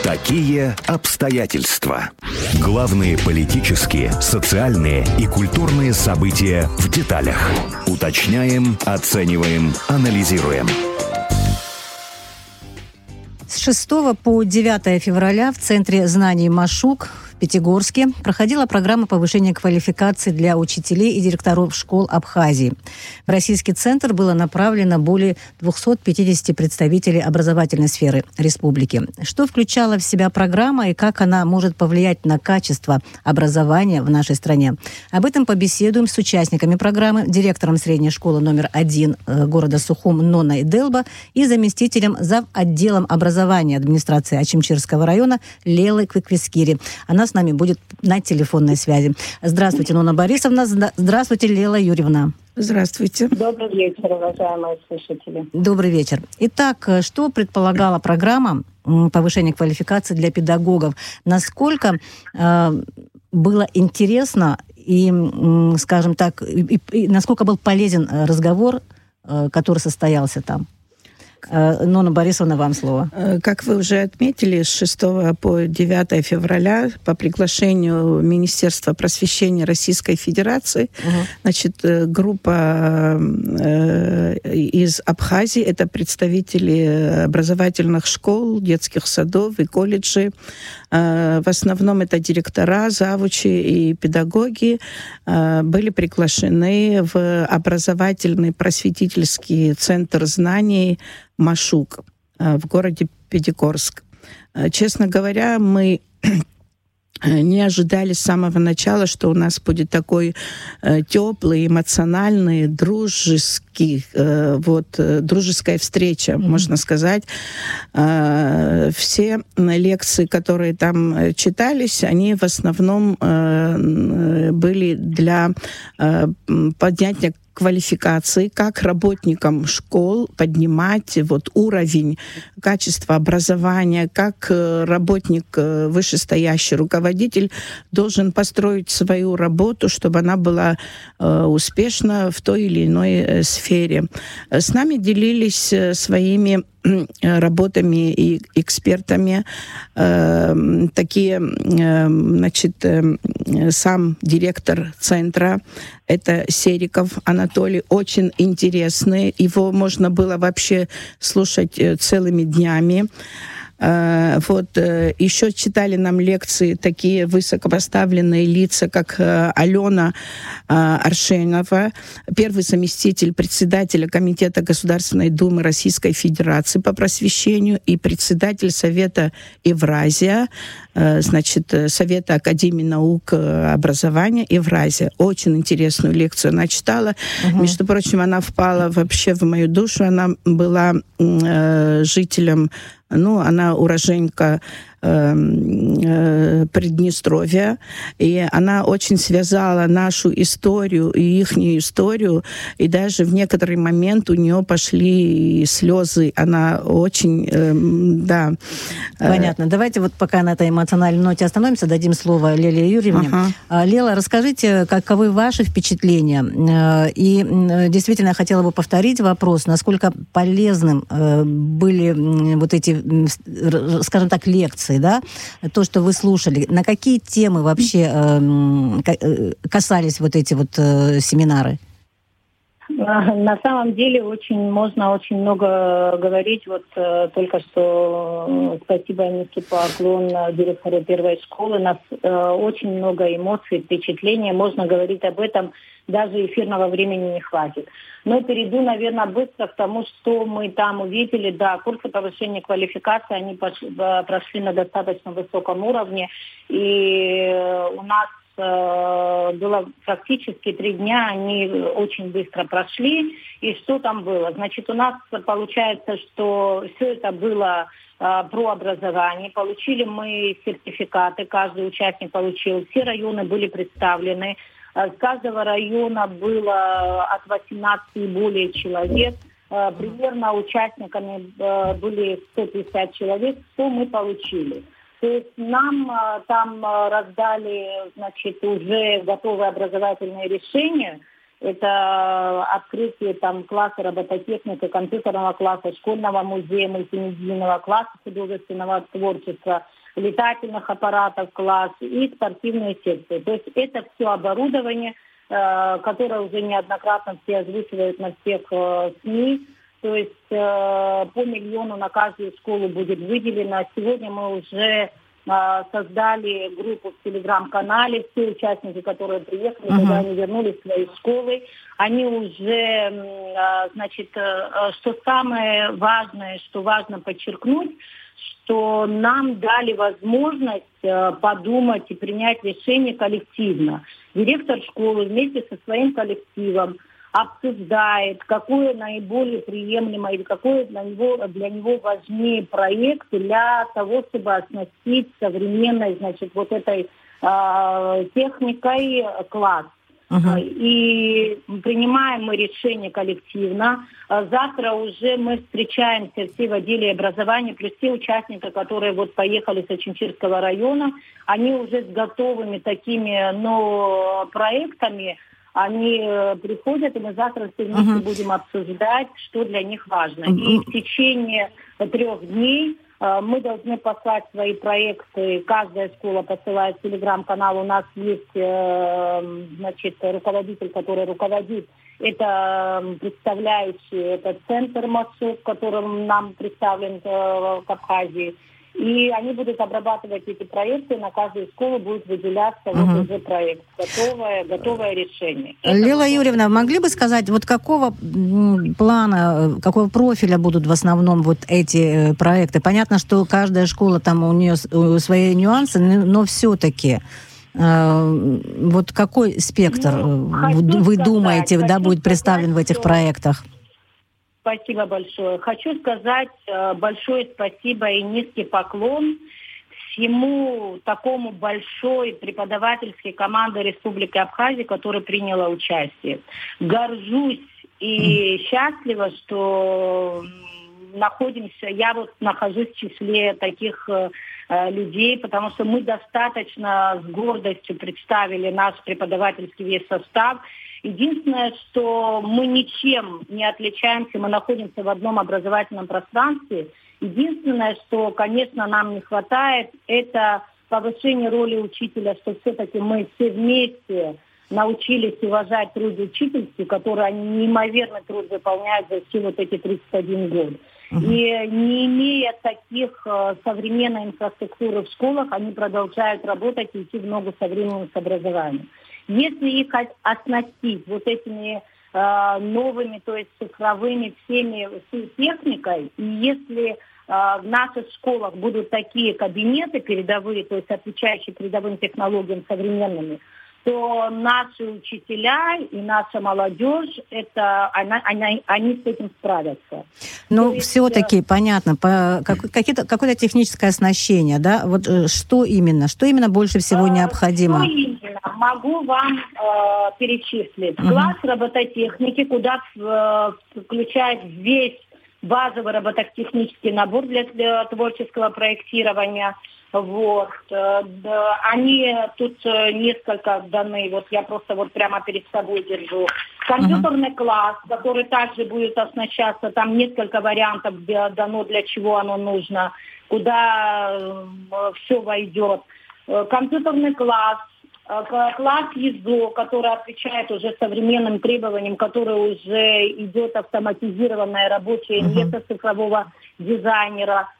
Какие обстоятельства? Главные политические, социальные и культурные события в деталях. Уточняем, оцениваем, анализируем. С 6 по 9 февраля в Центре знаний «Машук» в Пятигорске проходила программа повышения квалификации для учителей и директоров школ Абхазии. В российский центр было направлено более 250 представителей образовательной сферы республики. Что включала в себя программа и как она может повлиять на качество образования в нашей стране? Об этом побеседуем с участниками программы, директором средней школы номер 1 города Сухум Ноной Делба и заместителем зав. Отделом образования администрации Ачимчирского района Лелой Квиквискири. Она с нами будет на телефонной связи. Здравствуйте, Нона Борисовна. Здравствуйте, Лела Юрьевна. Здравствуйте. Добрый вечер, уважаемые слушатели. Добрый вечер. Итак, что предполагала программа повышения квалификации для педагогов? Насколько было интересно и, скажем так, и насколько был полезен разговор, который состоялся там? Нона Борисовна, вам слово. Как вы уже отметили, с 6 по 9 февраля по приглашению Министерства просвещения Российской Федерации, значит, группа из Абхазии, это представители образовательных школ, детских садов и колледжей. В основном это директора, завучи и педагоги были приглашены в образовательный просветительский центр знаний «Машук» в городе Пятигорск. Честно говоря, мы не ожидали с самого начала, что у нас будет такой теплый, эмоциональный, дружеский, дружеская встреча, можно сказать. Все лекции, которые там читались, они в основном были для поднятия квалификации, как работникам школ поднимать уровень качества образования, как работник, вышестоящий руководитель должен построить свою работу, чтобы она была успешна в той или иной сфере. С нами делились своими работами и экспертами сам директор центра, это Сериков Анатолий, очень интересный. Его можно было вообще слушать целыми днями. Еще читали нам лекции такие высокопоставленные лица, как Алена Аршенова, первый заместитель председателя Комитета Государственной Думы Российской Федерации по просвещению и председатель Совета Евразия, Совета Академии наук образования Евразия. Очень интересную лекцию она читала. Между прочим, она впала вообще в мою душу. Она была жителем, она уроженка Приднестровья, и она очень связала нашу историю и ихнюю историю, и даже в некоторый момент у нее пошли слезы. Она очень, Понятно. Давайте пока на этой эмоциональной ноте остановимся, дадим слово Леле Юрьевне. Лела, расскажите, каковы ваши впечатления? И действительно, я хотела бы повторить вопрос, насколько полезным были эти, скажем так, лекции, да, то, что вы слушали. На какие темы вообще касались эти семинары? На самом деле можно очень много говорить. Только что спасибо и низкий поклон директору первой школы. У нас очень много эмоций, впечатлений. Можно говорить об этом, даже эфирного времени не хватит. Но перейду, наверное, быстро к тому, что мы там увидели. Да, курсы повышения квалификации, они прошли на достаточно высоком уровне. И у нас было практически 3 дня, они очень быстро прошли. И что там было? Значит, у нас получается, что все это было про образование. Получили мы сертификаты, каждый участник получил. Все районы были представлены. С каждого района было от 18 и более человек. Примерно участниками были 150 человек. Что мы получили? То есть нам там раздали, уже готовые образовательные решения. Это открытие там класса робототехники, компьютерного класса, школьного музея, мультимедийного класса художественного творчества, летательных аппаратов класс и спортивные секции. То есть это все оборудование, которое уже неоднократно все озвучивают на всех СМИ. То есть по 1 миллиону на каждую школу будет выделено. Сегодня мы уже создали группу в телеграм-канале. Все участники, которые приехали, когда они вернулись в свои школы, они уже, значит, что самое важное, что важно подчеркнуть, что нам дали возможность подумать и принять решение коллективно. Директор школы вместе со своим коллективом обсуждает, какой наиболее приемлемый или какой для него важнее проект для того, чтобы оснастить современной, значит, вот этой техникой класс. И принимаем мы решение коллективно. Завтра уже мы встречаемся все в отделе образования, плюс все участники, которые вот поехали с Очимчирского района, они уже с готовыми такими, проектами, они приходят, и мы завтра все вместе будем обсуждать, что для них важно. И в течение 3 дней мы должны послать свои проекты. Каждая школа посылает в телеграм-канал. У нас есть, значит, руководитель, который руководит. Это представляющий этот центр МОСУК, которым нам представлен в Абхазии. И они будут обрабатывать эти проекты, на каждую школу будет выделяться вот уже проект. Готовое решение. Лила Юрьевна, могли бы сказать, вот какого плана, какого профиля будут в основном вот эти проекты? Понятно, что каждая школа, там у нее свои нюансы, но все-таки вот какой спектр вы думаете, будет представлен в этих проектах? Спасибо большое. Хочу сказать большое спасибо и низкий поклон всему такому большой преподавательской команде Республики Абхазия, которая приняла участие. Горжусь и счастлива, что я вот нахожусь в числе таких людей, потому что мы достаточно с гордостью представили наш преподавательский весь состав. Единственное, что мы ничем не отличаемся, мы находимся в одном образовательном пространстве. Единственное, что, конечно, нам не хватает, это повышение роли учителя, что все-таки мы все вместе научились уважать труд учительский, который они неимоверный труд выполняют за все вот эти 31 год. И не имея таких современной инфраструктуры в школах, они продолжают работать и идти в ногу со временем с образованием. Если их оснастить вот этими новыми, то есть цифровыми всей техникой, и если в наших школах будут такие кабинеты передовые, то есть отвечающие передовым технологиям современными, то наши учителя и наша молодежь, они с этим справятся. Ну, все-таки понятно, какое-то техническое оснащение, да? Вот что именно больше всего необходимо? Что именно? Могу вам перечислить. Класс робототехники, куда включает весь базовый робототехнический набор для творческого проектирования. Вот. Они тут несколько даны, вот я просто вот прямо перед собой держу. Компьютерный класс, который также будет оснащаться, там несколько вариантов дано, для чего оно нужно, куда все войдет. Компьютерный класс, класс ЕЗО, который отвечает уже современным требованиям, который уже идет автоматизированное рабочее место цифрового дизайнера.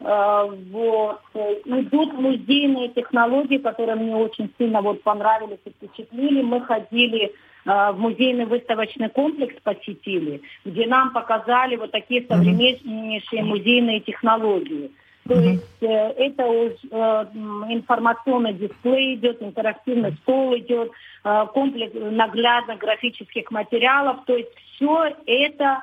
Вот. Идут музейные технологии, которые мне очень сильно вот понравились и впечатлили. Мы ходили в музейный выставочный комплекс, посетили, где нам показали вот такие современнейшие музейные технологии. То есть это информационный дисплей идет, интерактивный стол идет, комплекс наглядных графических материалов. То есть все это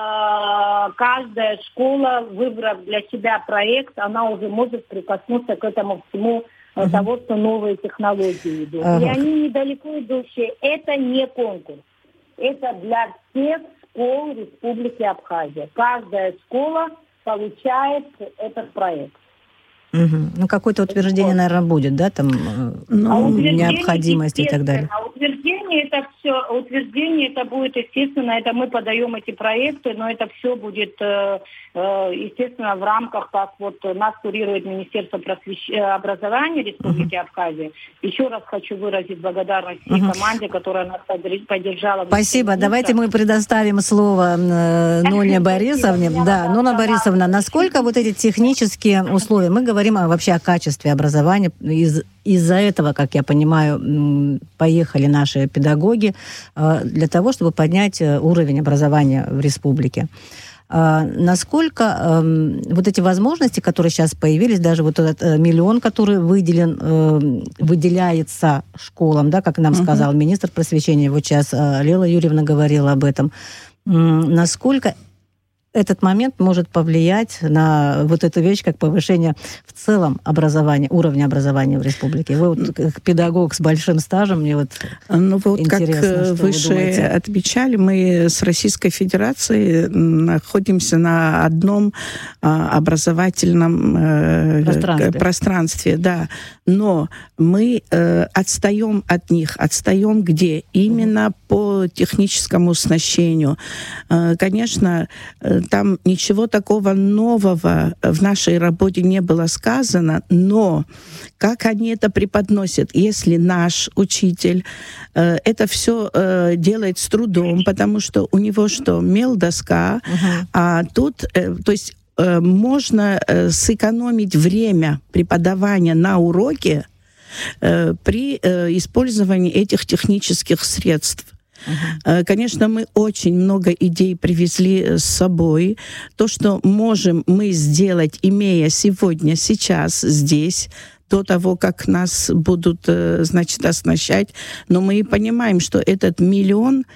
каждая школа, выбрав для себя проект, она уже может прикоснуться к этому всему того, что новые технологии идут. И они недалеко идущие. Это не конкурс. Это для всех школ Республики Абхазия. Каждая школа получает этот проект. Ну, какое-то утверждение, наверное, будет, да, там необходимости и так далее. утверждение это будет, естественно, это мы подаем эти проекты, но это все будет, естественно, в рамках, как вот нас курирует Министерство образования Республики Абхазия. Еще раз хочу выразить благодарность всей команде, которая нас поддержала. Спасибо. Давайте мы предоставим слово Ноне Борисовне. Да, Нона Борисовна, насколько вот эти технические условия, мы говорим вообще о качестве образования, из-за этого, как я понимаю, поехали наши педагоги для того, чтобы поднять уровень образования в республике. Насколько вот эти возможности, которые сейчас появились, даже вот этот миллион, который выделяется школам, да, как нам сказал министр просвещения, вот сейчас Лела Юрьевна говорила об этом, насколько этот момент может повлиять на вот эту вещь, как повышение в целом образования, уровня образования в республике? Вы вот как педагог с большим стажем, мне вот интересно, как выше отмечали, мы с Российской Федерацией находимся на одном образовательном пространстве, да. Но мы отстаем от них. Отстаем где? Именно по техническому оснащению. Конечно, там ничего такого нового в нашей работе не было сказано, но как они это преподносят, если наш учитель это все делает с трудом, потому что у него что, мел-доска, а тут, то есть можно сэкономить время преподавания на уроке при использовании этих технических средств. Конечно, мы очень много идей привезли с собой. То, что можем мы сделать, имея сегодня, сейчас, здесь, до того, как нас будут, значит, оснащать. Но мы и понимаем, что этот миллион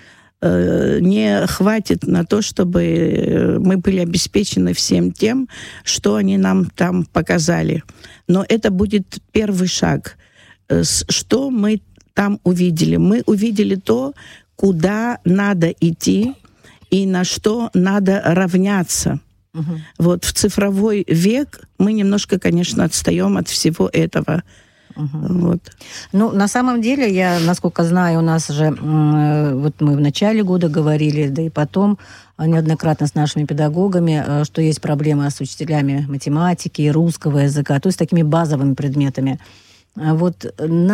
не хватит на то, чтобы мы были обеспечены всем тем, что они нам там показали. Но это будет первый шаг. Что мы там увидели? Мы увидели то, куда надо идти и на что надо равняться. Вот в цифровой век мы немножко, конечно, отстаем от всего этого. Вот. Ну, на самом деле, я, насколько знаю, у нас же, вот мы в начале года говорили, да и потом неоднократно с нашими педагогами, что есть проблемы с учителями математики и русского языка, то есть такими базовыми предметами. Вот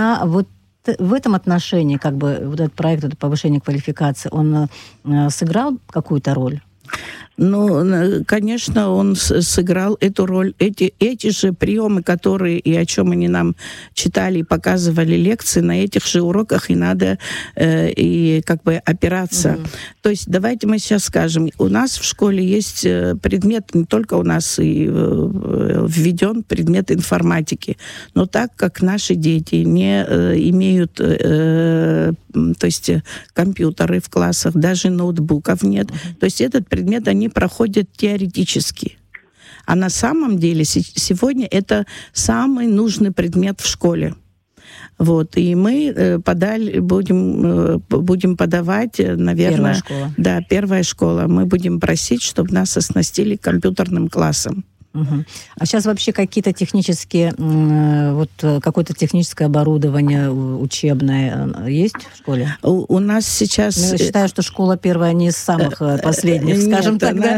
в этом отношении, как бы, вот этот проект, это повышение квалификации, он сыграл какую-то роль? Ну, конечно, он сыграл эту роль. Эти же приемы, которые и о чем они нам читали и показывали лекции, на этих же уроках и надо и как бы опираться. То есть давайте мы сейчас скажем, у нас в школе есть предмет, не только у нас и введен предмет информатики, но так как наши дети не имеют, то есть компьютеры в классах, даже ноутбуков нет, то есть этот предмет они проходят теоретически. А на самом деле сегодня это самый нужный предмет в школе. Вот, и мы будем подавать, наверное... Первая школа. Да, первая школа. Мы будем просить, чтобы нас оснастили компьютерным классом. А сейчас вообще какие-то технические, вот какое-то техническое оборудование учебное есть в школе? У нас сейчас... Я считаю, что школа первая не из самых последних, скажем так. Нет,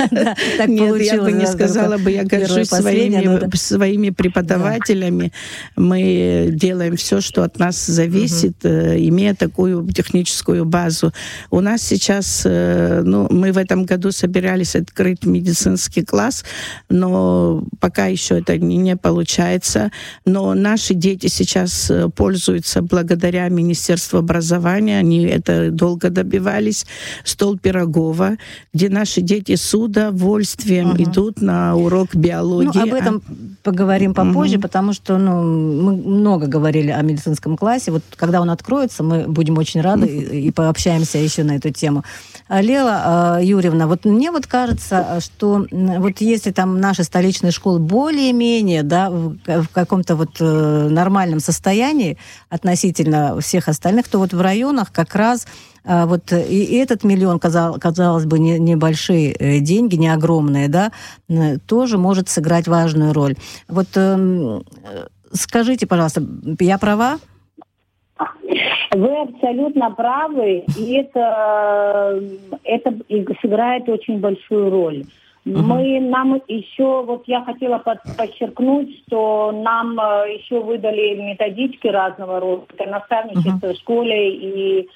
я бы не сказала бы, я горжусь своими преподавателями. Мы делаем все, что от нас зависит, имея такую техническую базу. У нас сейчас, мы в этом году собирались открыть медицинский класс, но пока еще это не получается. Но наши дети сейчас пользуются благодаря Министерству образования, они это долго добивались, стол Пирогова, где наши дети с удовольствием идут на урок биологии. Об этом поговорим попозже, потому что мы много говорили о медицинском классе. Вот когда он откроется, мы будем очень рады и пообщаемся еще на эту тему. Лела Юрьевна, вот мне вот кажется, что вот если там наши столичные школы более-менее, да, в каком-то вот нормальном состоянии относительно всех остальных, то вот в районах как раз вот и этот миллион, казалось бы, небольшие деньги, не огромные, да, тоже может сыграть важную роль. Вот скажите, пожалуйста, я права? Вы абсолютно правы, и это сыграет очень большую роль. Нам еще, вот я хотела подчеркнуть, что нам еще выдали методички разного рода, это наставничество в школе, и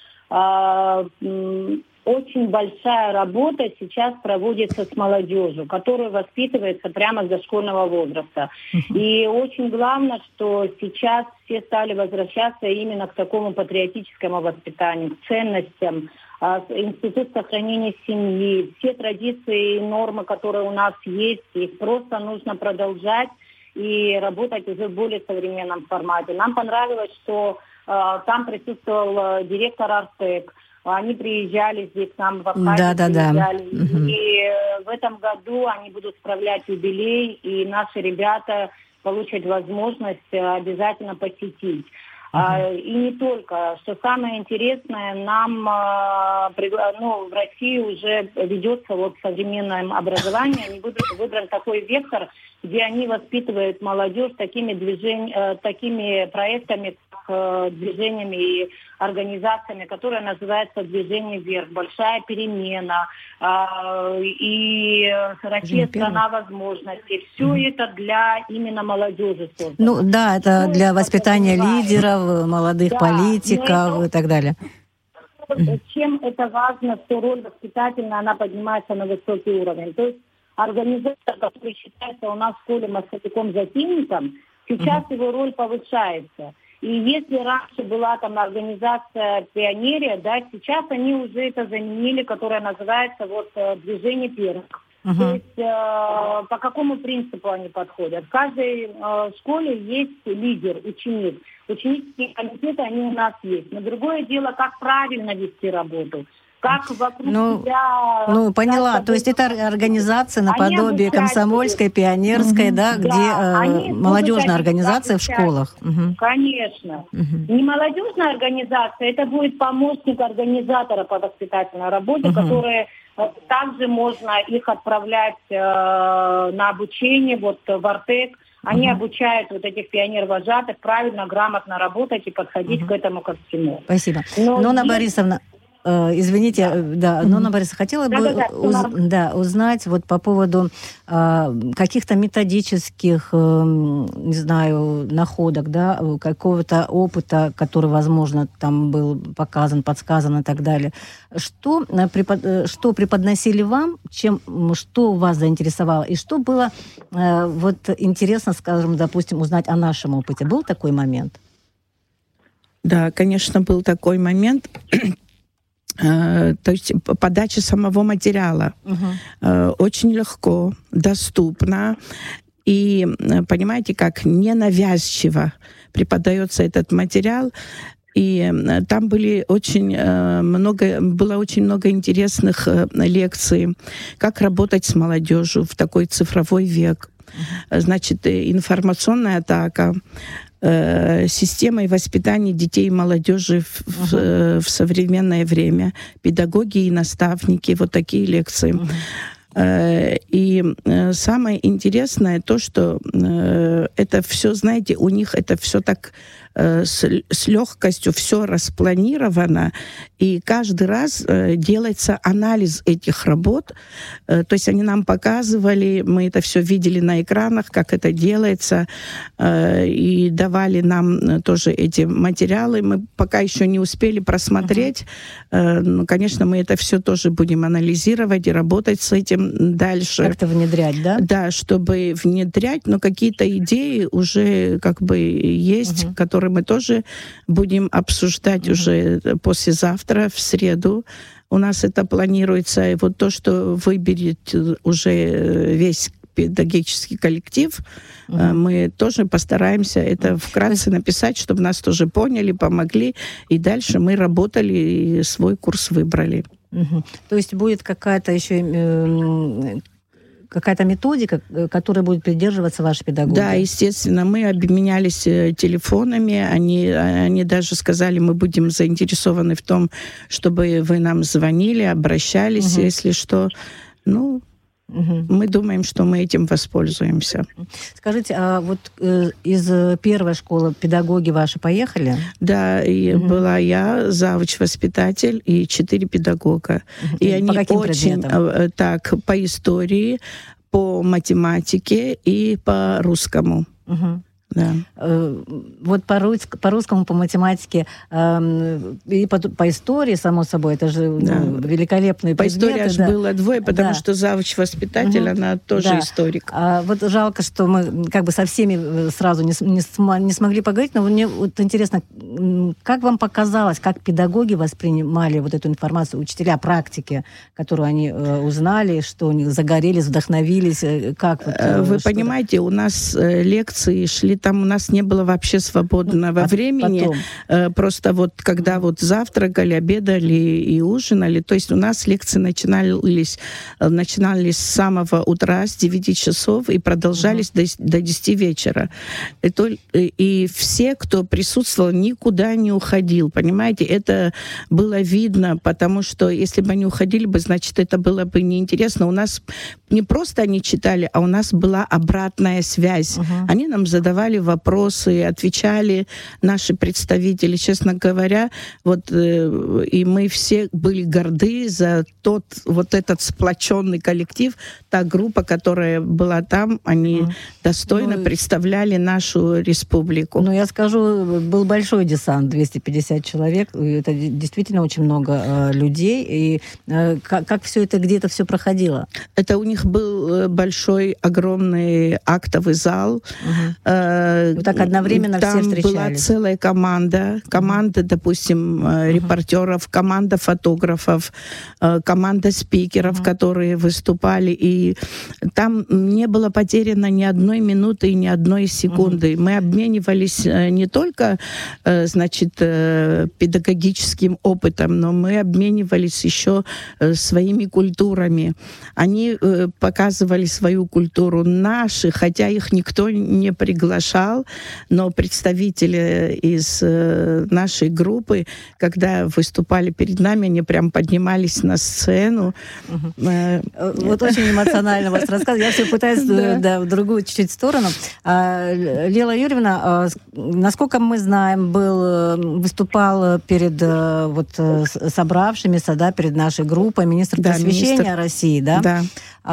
очень большая работа сейчас проводится с молодежью, которая воспитывается прямо с дошкольного возраста. И очень главное, что сейчас все стали возвращаться именно к такому патриотическому воспитанию, к ценностям, институт сохранения семьи, все традиции и нормы, которые у нас есть, их просто нужно продолжать и работать уже в более современном формате. Нам понравилось, что там присутствовал директор Артек. Они приезжали здесь к нам в Абхазию, и в этом году они будут справлять юбилей, и наши ребята получат возможность обязательно посетить. И не только. Что самое интересное, нам в России уже ведется современное образование. Они выбран такой вектор, где они воспитывают молодежь такими проектами, как движениями и организациями, которые называются «Движение вверх», «Большая перемена» и «Россия – страна возможностей». Все это для именно молодежи создано. Ну да, это все для воспитания лидеров, молодых политиков и так далее. Чем это важно, что роль воспитательная, она поднимается на высокий уровень. То есть организатор, который считается у нас в школе массовиком-затейником, сейчас его роль повышается. И если раньше была там организация «Пионерия», да, сейчас они уже это заменили, которая называется «Движение первых». То есть по какому принципу они подходят? В каждой школе есть лидер, ученик. Ученические комитеты, они у нас есть. Но другое дело, как правильно вести работу. Как вокруг себя... Ну, поняла. То есть это организация наподобие комсомольской, пионерской, да, где молодежная организация в школах. Конечно. Не молодежная организация, это будет помощник организатора по воспитательной работе, которые... Также можно их отправлять на обучение в Артек. Они обучают этих пионер-вожатых правильно, грамотно работать и подходить к этому ко всему. Спасибо. Нонна Борисовна, извините, Нонна Борисовна, хотела бы узнать по поводу каких-то методических, не знаю, находок, да, какого-то опыта, который, возможно, там был показан, подсказан и так далее. Что преподносили вам, что вас заинтересовало, и что было интересно, скажем, допустим, узнать о нашем опыте? Был такой момент? Да, конечно, был такой момент. То есть подача самого материала очень легко, доступно и, понимаете, как ненавязчиво преподается этот материал. И там было очень много интересных лекций, как работать с молодежью в такой цифровой век. Значит, информационная атака, системой воспитания детей и молодежи в современное время, педагоги и наставники, такие лекции. И самое интересное то, что это все, знаете, у них это все так с легкостью все распланировано, и каждый раз делается анализ этих работ. То есть они нам показывали, мы это все видели на экранах, как это делается, и давали нам тоже эти материалы. Мы пока еще не успели просмотреть, но, конечно, мы это все тоже будем анализировать и работать с этим дальше. Как-то внедрять, да? Да, чтобы внедрять, но какие-то идеи уже есть, которые мы тоже будем обсуждать уже послезавтра, в среду. У нас это планируется. И то, что выберет уже весь педагогический коллектив, мы тоже постараемся это вкратце написать, чтобы нас тоже поняли, помогли. И дальше мы работали и свой курс выбрали. То есть будет какая-то еще... какая-то методика, которой будет придерживаться ваши педагоги? Да, естественно. Мы обменялись телефонами. Они даже сказали, мы будем заинтересованы в том, чтобы вы нам звонили, обращались, если что. Мы думаем, что мы этим воспользуемся. Скажите, а вот из первой школы педагоги ваши поехали? Да, и была я, завуч-воспитатель, и 4 педагога. И они по каким очень... предметам? Так, по истории, по математике и по русскому. Да. Вот по русскому, по математике и по истории, само собой, это же великолепные по предметы. По истории аж было 2, потому что завуч-воспитатель, она тоже историк. Вот жалко, что мы как бы со всеми сразу не смогли поговорить, но мне вот интересно, как вам показалось, как педагоги воспринимали вот эту информацию, учителя практики, которую они узнали, что они загорелись, вдохновились, как вот... Вы понимаете, у нас лекции шли, там у нас не было вообще свободного времени. Просто вот когда вот завтракали, обедали и ужинали, то есть у нас лекции начинались с самого утра, с 9 часов, и продолжались до 10 вечера. И все, кто присутствовал, никуда не уходил, понимаете? Это было видно, потому что если бы они уходили бы, значит, это было бы неинтересно. У нас не просто они читали, а у нас была обратная связь. Они нам задавали вопросы, отвечали наши представители. Честно говоря, вот и мы все были горды за вот этот сплоченный коллектив, та группа, которая была там, они достойно представляли нашу республику. Ну, я скажу, был большой десант, 250 человек, и это действительно очень много людей. И как все это, где это все проходило? Это у них был большой, огромный актовый зал. Вот так одновременно там все встречались? Была целая команда, допустим, репортеров, команда фотографов, команда спикеров, которые выступали, и там не было потеряно ни одной минуты и ни одной секунды. Мы обменивались не только, значит, педагогическим опытом, но мы обменивались еще своими культурами. Они показывали свою культуру, наши, хотя их никто не приглашал, но представители из нашей группы, когда выступали перед нами, они прям поднимались на сцену. Вот очень эмоционально вас рассказываю. Я все пытаюсь в другую чуть-чуть сторону. Лела Юрьевна, насколько мы знаем, выступал перед собравшимися, да, перед нашей группой министр просвещения России, да? Да.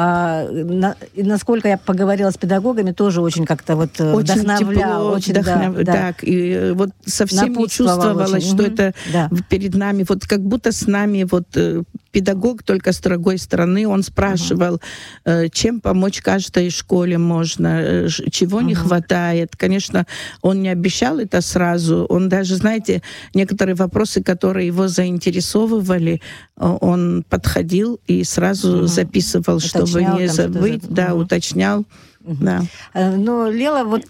Насколько я поговорила с педагогами, тоже очень как-то вот очень вдохновлял. Тепло, так, и вот совсем не чувствовалось, что это перед нами, вот как будто с нами вот педагог только с другой стороны, он спрашивал, чем помочь каждой школе можно, чего не хватает. Конечно, он не обещал это сразу, он даже, знаете, некоторые вопросы, которые его заинтересовывали, он подходил и сразу записывал, чтобы не забыть, уточнял. Да. Ну, Лела, вот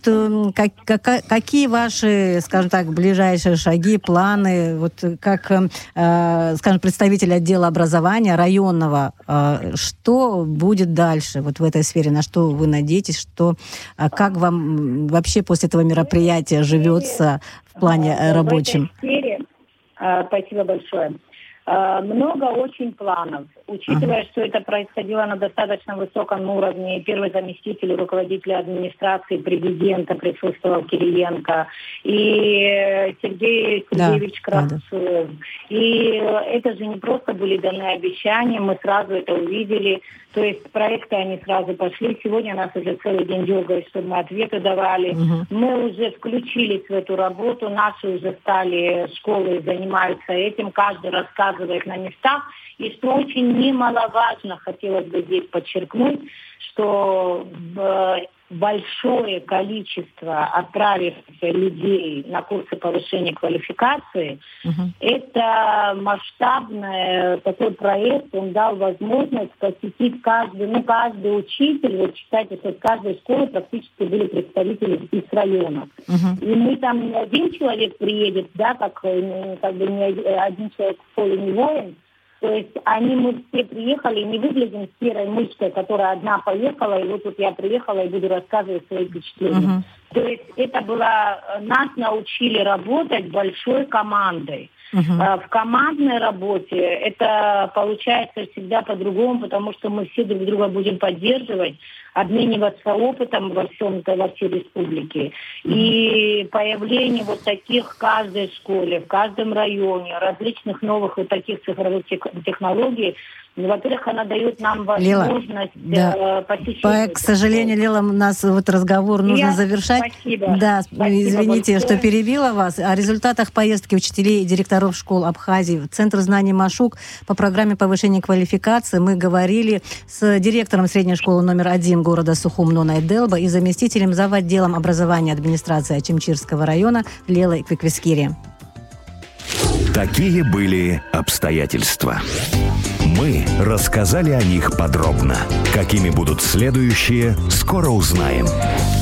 какие ваши, скажем так, ближайшие шаги, планы, вот как, скажем, представитель отдела образования районного, что будет дальше вот в этой сфере, на что вы надеетесь, как вам вообще после этого мероприятия живется в плане рабочем? В этой сфере, спасибо большое. Много очень планов. Учитывая, что это происходило на достаточно высоком уровне, первый заместитель руководителя администрации президента присутствовал, Кириенко, и Сергей Сергеевич Кравцов. И это же не просто были даны обещания, мы сразу это увидели. То есть проекты, они сразу пошли. Сегодня нас уже целый день дергают, чтобы мы ответы давали. Мы уже включились в эту работу, наши уже стали школы, занимаются этим, каждый рассказывает на местах. И что очень немаловажно, хотелось бы здесь подчеркнуть, что большое количество отправившихся людей на курсы повышения квалификации, это масштабный такой проект, он дал возможность посетить каждый учитель, вот считайте, что в каждой школе практически были представители из районов. И мы там не один человек приедет, да, как бы не один человек в школе не воин. То есть мы все приехали, не выглядим серой мышкой, которая одна поехала, и вот тут я приехала и буду рассказывать свои впечатления. То есть нас научили работать большой командой. В командной работе это получается всегда по-другому, потому что мы все друг друга будем поддерживать, обмениваться опытом во всей республике. И появление вот таких в каждой школе, в каждом районе, различных новых вот таких цифровых технологий, во-первых, она дает нам возможность посещения. К сожалению, Лила, у нас вот разговор нужно завершать. Спасибо. Да, спасибо извините, большое, что перебила вас. О результатах поездки учителей и директоров школ Абхазии в Центр знаний Машук по программе повышения квалификации мы говорили с директором средней школы номер 1 города Сухум Нонай Делба и заместителем зав. Отделом образования администрации Ачимчирского района Лелой Квиквискири. Такие были обстоятельства. Мы рассказали о них подробно. Какими будут следующие, скоро узнаем.